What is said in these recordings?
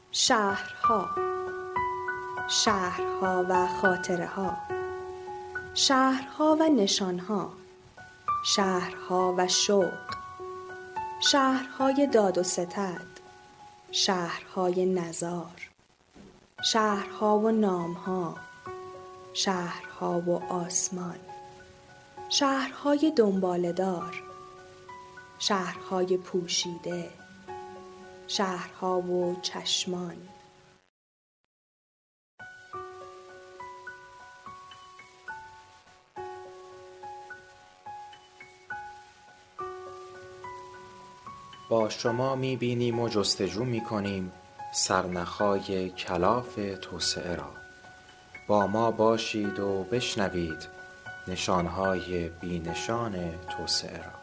شهرها و خاطره ها، شهرها و نشانها، شهرها و شوق، شهرهای داد و ستد، شهرهای نزار، شهرها و نامها، شهرها و آسمان، شهرهای دنباله‌دار، شهرهای پوشیده، شهرها و چشمان. با شما می‌بینیم و جستجو می‌کنیم سرنخهای کلاف توسعه را. با ما باشید و بشنوید نشانهای بی‌نشان توسعه را.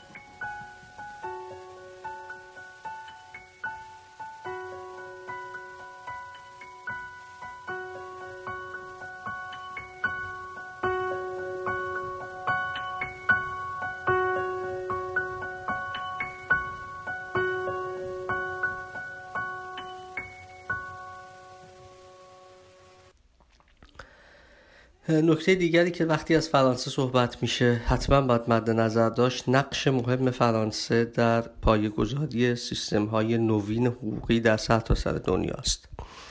نکته دیگری که وقتی از فرانسه صحبت میشه حتما باید مد نظر داشت نقش مهم فرانسه در پایه‌گذاری سیستم‌های نوین حقوقی در سرتاسر دنیاست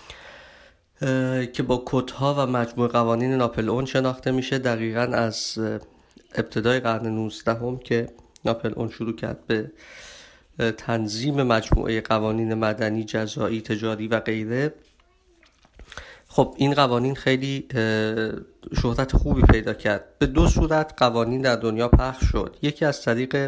که با کدها و مجموع قوانین ناپلئون شناخته میشه. دقیقاً از ابتدای قرن 19 که ناپلئون شروع کرد به تنظیم مجموعه قوانین مدنی، جزایی، تجاری و غیره. خب این قوانین خیلی شهرت خوبی پیدا کرد. به دو صورت قوانین در دنیا پخش شد. یکی از طریق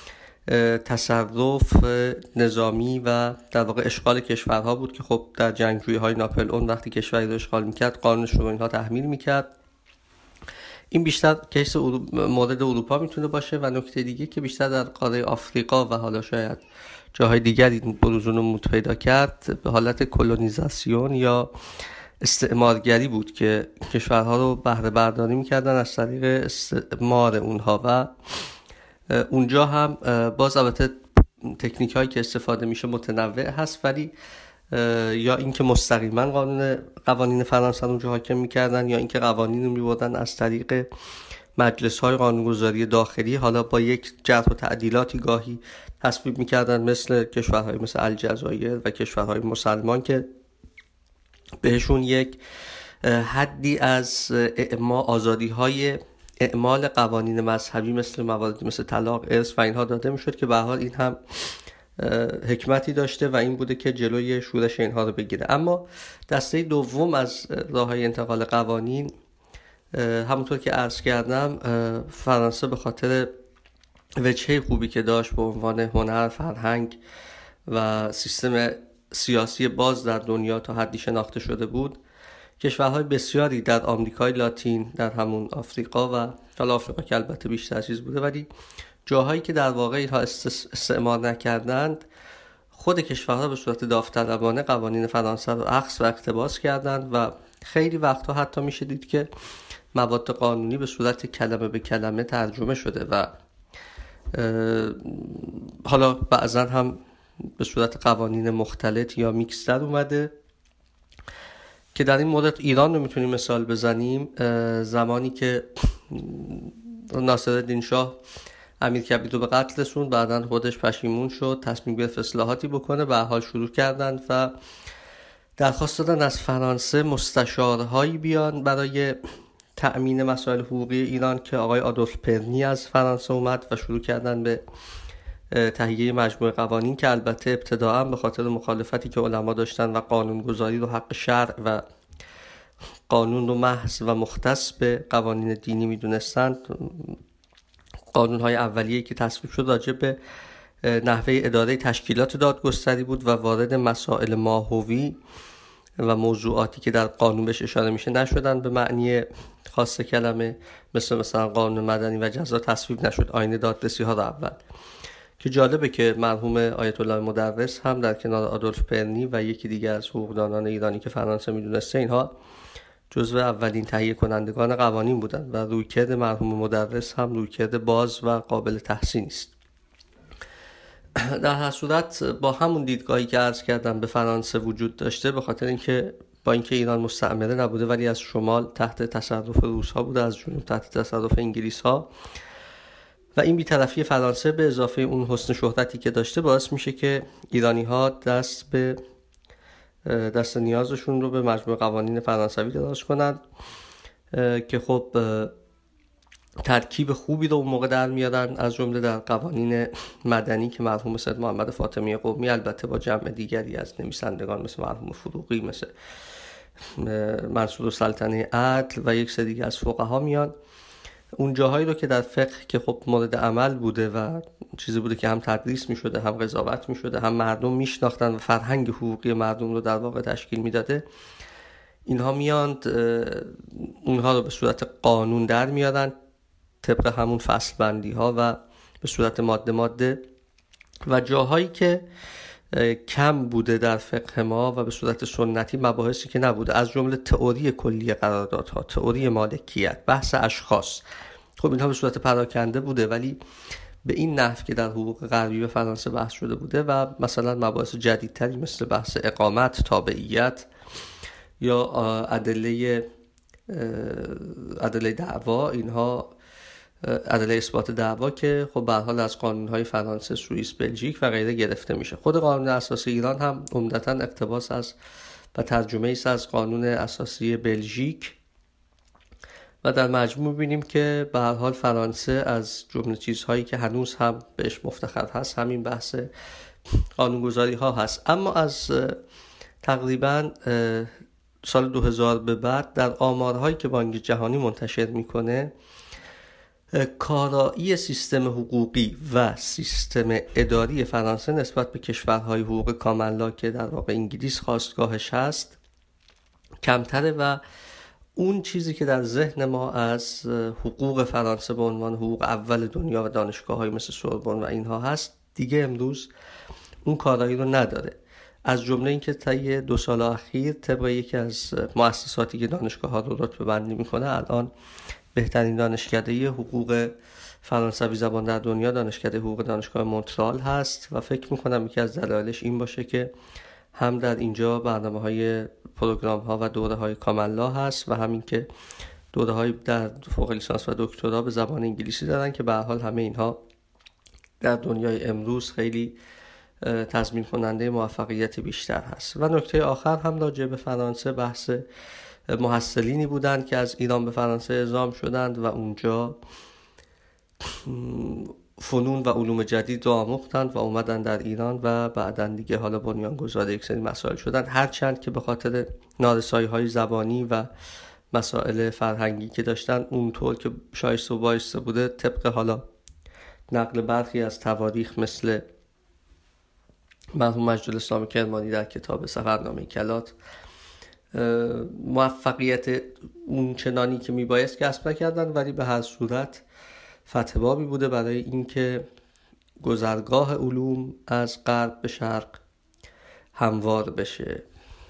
تصرف نظامی و در واقع اشغال کشورها بود که خب در جنگجویی‌های ناپلئون وقتی کشوری رو اشغال میکرد قانونش رو اینها تحمیل میکرد. این بیشتر کیس مورد اروپا میتونه باشه و نکته دیگه که بیشتر در قاره آفریقا و حالا شاید جاهای دیگری بروز و نمود پیدا کرد به حالت کلونیزاسیون یا استعمارگری بود که کشورها رو بهره برداری میکردن از طریق استعمار اونها و اونجا هم باز البته تکنیک هایی که استفاده میشه متنوع هست، ولی یا اینکه مستقیما قوانین فرانسه رو اونجا حاکم میکردن یا اینکه قوانین رو میبردن از طریق مجلس های قانونگذاری داخلی، حالا با یک جرح و تعدیلاتی گاهی تصویب میکردن مثل کشورهای مثل الجزایر و کشورهای مسلمان که بهشون یک حدی از آزادی های اعمال قوانین مذهبی مثل مواردی مثل طلاق، ارث و اینها داده میشد که به هر حال این هم حکمتی داشته و این بوده که جلوی شورش اینها رو بگیره. اما دسته دوم از راههای انتقال قوانین، همونطور که عرض کردم، فرانسه به خاطر وجهه خوبی که داشت به عنوان هنر، فرهنگ و سیستم سیاسی باز در دنیا تا حدی شناخته شده بود. کشورهای بسیاری در آمریکای لاتین، در همون آفریقا و حالا آفریقا که البته بیشتر چیز بوده، ولی جاهایی که در واقع اینها استعمار نکردند، خود کشورها به صورت داوطلبانه قوانین فرانسه رو اخذ و اقتباس کردند و خیلی وقتا حتی میشه دید که مواد قانونی به صورت کلمه به کلمه ترجمه شده و حالا بعضا هم به صورت قوانین مختلط یا میکس در اومده که در این مورد ایران رو میتونیم مثال بزنیم. زمانی که ناصرالدین شاه امیرکبیر رو به قتل رسوند، بعداً خودش پشیمون شد، تصمیم گرفت اصلاحاتی بکنه، به هر حال شروع کردند و درخواست دادن از فرانسه مستشارهایی بیان برای تأمین مسائل حقوقی ایران که آقای آدولف پرنی از فرانسه اومد و شروع کردن به تهیه مجموعه قوانین که البته ابتداءً به خاطر مخالفتی که علما داشتن و قانونگذاری رو حق شرع و قانون رو محض و مختص به قوانین دینی میدونستند، قانون‌های اولیه‌ای که تصویب شد راجع به نحوه اداره تشکیلات دادگستری بود و وارد مسائل ماهوی و موضوعاتی که در قانون بهش اشاره میشه نشدن به معنی خاص کلمه، مثلا قانون مدنی و جزا تصویب نشد، آیین دادرسی ها رو اول. که جالبه که مرحوم آیت الله مدرس هم در کنار آدولف پرنی و یکی دیگر از حقوقدانان ایرانی که فرانسه میدونسته، اینها جزو اولین تهیه کنندگان قوانین بودند و رویکرد مرحوم مدرس هم رویکرد باز و قابل تحسین است. در هر صورت با همون دیدگاهی که عرض کردم به فرانسه وجود داشته، به خاطر اینکه با اینکه ایران مستعمره نبوده ولی از شمال تحت تصرف روس ها بوده، از جنوب تحت تصرف انگلیس ها، و این بی‌طرفی فرانسه به اضافه اون حسن شهرتی که داشته باعث میشه که ایرانی ها دست نیازشون رو به مجموع قوانین فرانسوی دراز کنند که خب ترکیب خوبی رو اون موقع در میارن، از جمله در قوانین مدنی که مرحوم سید محمد فاطمی قمی البته با جمع دیگری از نویسندگان مثل مرحوم فروغی، مثل منصور سلطنه عدل و یک سری دیگه از فقها میان اون جاهایی رو که در فقه که خب مورد عمل بوده و چیزی بوده که هم تدریس میشده، هم قضاوت میشده، هم مردم میشناختن و فرهنگ حقوقی مردم رو در واقع تشکیل میداده، اینها میاند اونها رو به صورت قانون در میارن طبق همون فصل بندی ها و به صورت ماده و جاهایی که کم بوده در فقه ما و به صورت سنتی مباحثی که نبوده، از جمله تئوری کلی قراردادها، تئوری مالکیت، بحث اشخاص، خب اینها به صورت پراکنده بوده ولی به این نحو که در حقوق غربی به فرانسه بحث شده بوده و مثلا مباحث جدیدتری مثل بحث اقامت، تابعیت یا ادله دعوا، اینها ادله اثبات دعوا که خب به هر حال از قانون‌های فرانسه، سوئیس، بلژیک و غیره گرفته میشه. خود قانون اساسی ایران هم عمدتاً اقتباس از و ترجمه است از قانون اساسی بلژیک و در مجموع ببینیم که به هر حال فرانسه از جمله چیزهایی که هنوز هم بهش مفتخر هست همین بحث قانونگذاری ها هست. اما از تقریباً سال 2000 به بعد در آمارهایی که بانک جهانی منتشر میکنه کارایی سیستم حقوقی و سیستم اداری فرانسه نسبت به کشورهای حقوق کاملا که در واقع انگلیس خواستگاهش هست کمتره و اون چیزی که در ذهن ما از حقوق فرانسه به عنوان حقوق اول دنیا و دانشگاه‌های مثل سوربن و اینها هست دیگه امروز اون کارایی رو نداره. از جمله اینکه طی 2 سال اخیر طبق یکی از مؤسساتی که دانشگاه‌ها رو رتبه بندی میکنه الان بهترین دانشکده حقوق فرانسوی زبان در دنیا دانشکده حقوق دانشگاه مونترال هست و فکر میکنم یکی از دلایلش این باشه که هم در اینجا برنامه‌های پروگرام‌ها و دوره‌های کاملا هست و همین که دوره‌های در فوق لیسانس و دکترا به زبان انگلیسی دارن که به هر حال همه اینها در دنیای امروز خیلی تضمین کننده موفقیت بیشتر هست. و نکته آخر هم راجع به فرانسه بحث محصلینی بودند که از ایران به فرانسه اعزام شدند و اونجا فنون و علوم جدید رو آموختند و اومدن در ایران و بعدن دیگه حالا بنیانگذار یک سری مسائل شدند، هرچند که به خاطر نارسایی‌های زبانی و مسائل فرهنگی که داشتن اونطور که شایسته و بایسته بوده طبق حالا نقل برخی از تواریخ مثل مرحوم مجدالاسلام کرمانی در کتاب سفرنامه کلات موفقیت اون چنانی که میبایست کسب نکردن، ولی به هر صورت فتح بابی بوده برای اینکه گذرگاه علوم از غرب به شرق هموار بشه.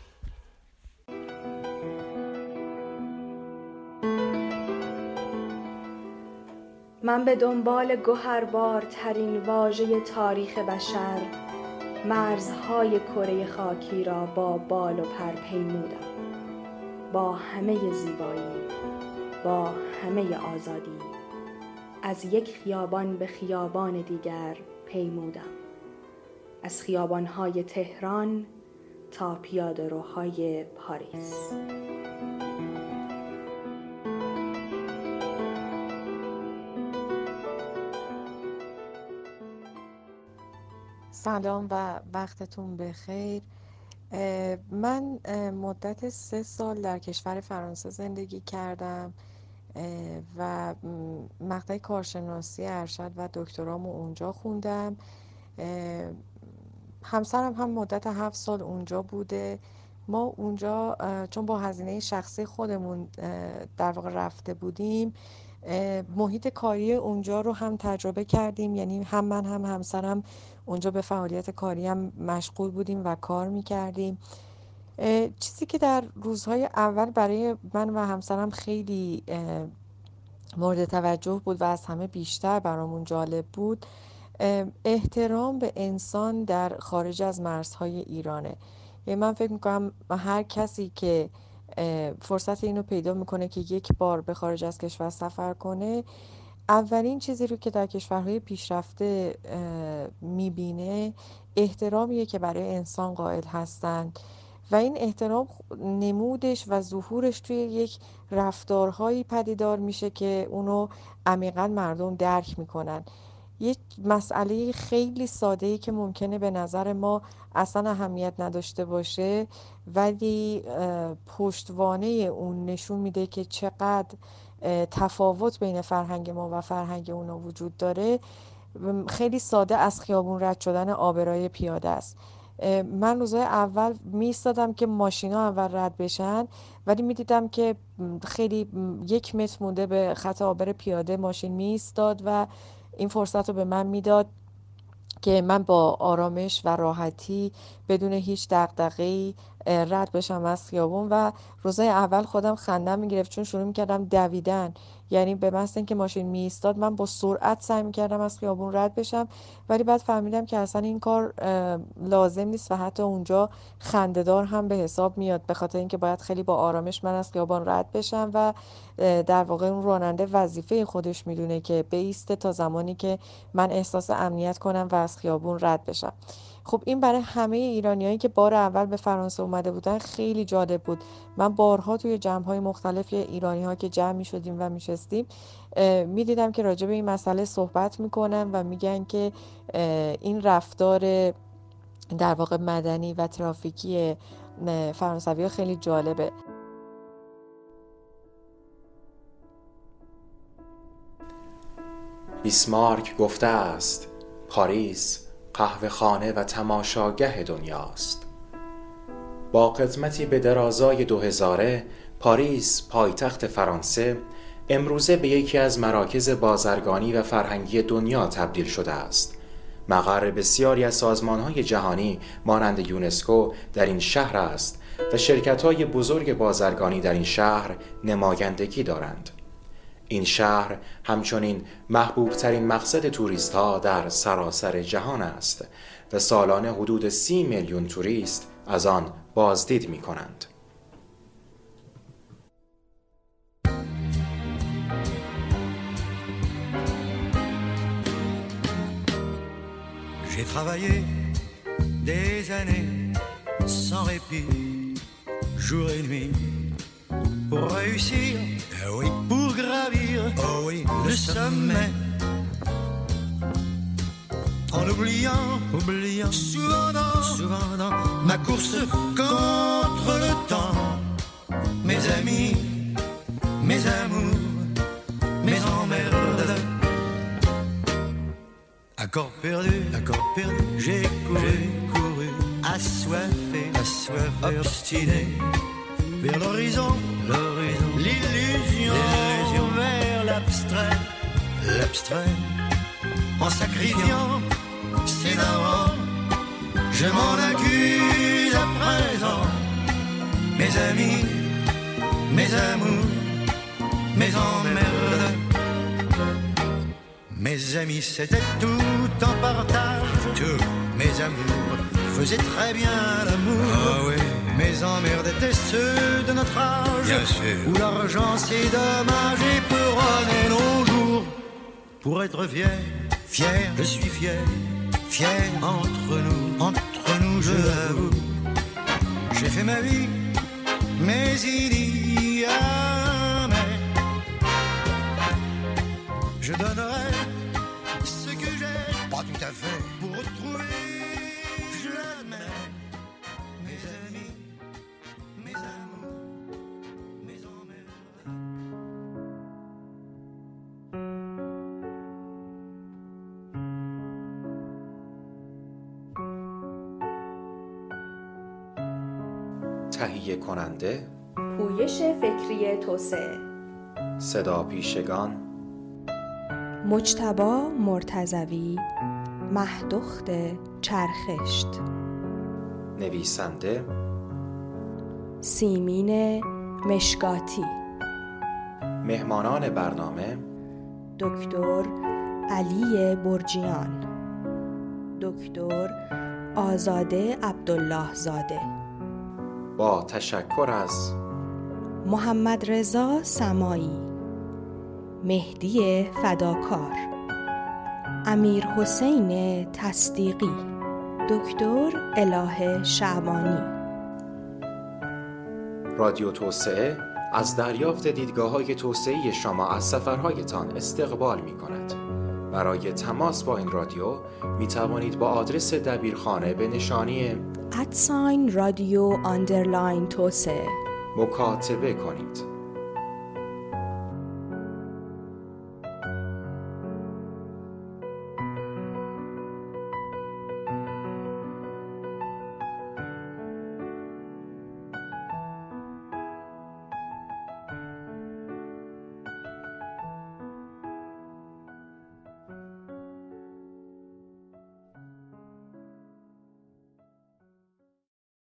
من به دنبال گوهربارترین واژه تاریخ بشر مرزهای کره خاکی را با بال و پر پیمودم، با همه زیبایی، با همه آزادی، از یک خیابان به خیابان دیگر پیمودم، از خیابانهای تهران تا پیاده‌روهای پاریس. سلام و وقتتون بخیر. من مدت 3 سال در کشور فرانسه زندگی کردم و مقطع کارشناسی ارشد و دکترامو اونجا خوندم. همسرم هم مدت 7 سال اونجا بوده. ما اونجا چون با هزینه شخصی خودمون در واقع رفته بودیم، محیط کاری اونجا رو هم تجربه کردیم، یعنی هم من هم همسرم اونجا به فعالیت کاری هم مشغول بودیم و کار میکردیم. چیزی که در روزهای اول برای من و همسرم خیلی مورد توجه بود و از همه بیشتر برامون جالب بود احترام به انسان در خارج از مرزهای ایرانه. یعنی من فکر میکنم هر کسی که فرصت اینو پیدا میکنه که یک بار به خارج از کشور سفر کنه، اولین چیزی رو که در کشورهای پیشرفته میبینه احترامیه که برای انسان قائل هستند و این احترام نمودش و ظهورش توی یک رفتارهایی پدیدار میشه که اونو عمیقاً مردم درک میکنن. یک مسئله خیلی ساده‌ای که ممکنه به نظر ما اصلا اهمیت نداشته باشه، ولی پشتوانه اون نشون میده که چقدر تفاوت بین فرهنگ ما و فرهنگ اونا وجود داره. خیلی ساده از خیابون رد شدن آبرای پیاده است. من روزای اول میستادم که ماشینا اول رد بشن، ولی میدیدم که خیلی 1 متر مونده به خط آبر پیاده ماشین میستاد و این فرصت رو به من میداد که من با آرامش و راحتی بدون هیچ دغدغه‌ای رد بشم از خیابون. و روزای اول خودم خندم میگرفت چون شروع میکردم دویدن، یعنی به محض اینکه ماشین میایستاد من با سرعت سعی میکردم از خیابون رد بشم، ولی بعد فهمیدم که اصلا این کار لازم نیست و حتی اونجا خنده‌دار هم به حساب میاد، به خاطر اینکه باید خیلی با آرامش من از خیابان رد بشم و در واقع اون راننده وظیفه خودش میدونه که بایسته تا زمانی که من احساس امنیت کنم و از خیابون رد بشم. خب این برای همه ایرانیایی که بار اول به فرانسه اومده بودن خیلی جالب بود. من بارها توی جمع‌های مختلف ایرانی‌ها که جمع می‌شدیم و می‌شستیم می‌دیدم که راجع به این مسئله صحبت می‌کنن و میگن که این رفتار در واقع مدنی و ترافیکی فرانسوی‌ها خیلی جالبه. بیسمارک گفته است پاریس قهوه‌خانه و تماشاگه دنیاست. با قدمتی به درازای 2000 پاریس پایتخت فرانسه امروزه به یکی از مراکز بازرگانی و فرهنگی دنیا تبدیل شده است. مقر بسیاری از سازمان‌های جهانی مانند یونسکو در این شهر است و شرکت‌های بزرگ بازرگانی در این شهر نمایندگی دارند. این شهر همچنین محبوب ترین مقصد توریست ها در سراسر جهان است و سالانه حدود 30 میلیون توریست از آن بازدید می کنند. J'ai travaillé des années sans répit, jour et nuit, pour réussir, oui, pour gravir, oh oui, le sommet. En oubliant souvent dans ma course contre le temps, mes amis, mes amours, mes emmerdes. Accord perdu, j'ai couru, assoiffé, obstiné, vers l'horizon, l'illusion, vers l'abstrait, en sacrifiant ses darons, je m'en accuse à présent. Mes amis, mes amours, mes emmerdes. Mes amis c'était tout en partage, tous mes amours faisaient très bien l'amour. Ah oui. Mes emmerdes étaient ceux de notre âge, bien sûr, où l'argent c'est dommage et peronner nos jours. Pour être fier, je suis fier entre nous, je l'avoue. J'ai fait ma vie, mais il y a mais. Je donnerai ce que j'ai, pas tout à fait, pour retrouver, je l'admets, mes amis, mes amours, mes emmerdes. تهیه کننده پویش فکری توسعه، صدا پیشگان مجتبی مرتضوی، مهدخت چرخشت، نویسنده سیمین مشکاتی، مهمانان برنامه دکتر علی برجیان، دکتر آزاده عبدالله زاده. با تشکر از محمد رضا سمایی، مهدی فداکار، امیر حسین تصدیقی، دکتر اله شعبانی. رادیو توسعه از دریافت دیدگاه‌های توسعه‌ای شما از سفرهایتان استقبال می‌کند. برای تماس با این رادیو می توانید با آدرس دبیرخانه به نشانی @رادیو_توسعه مکاتبه کنید.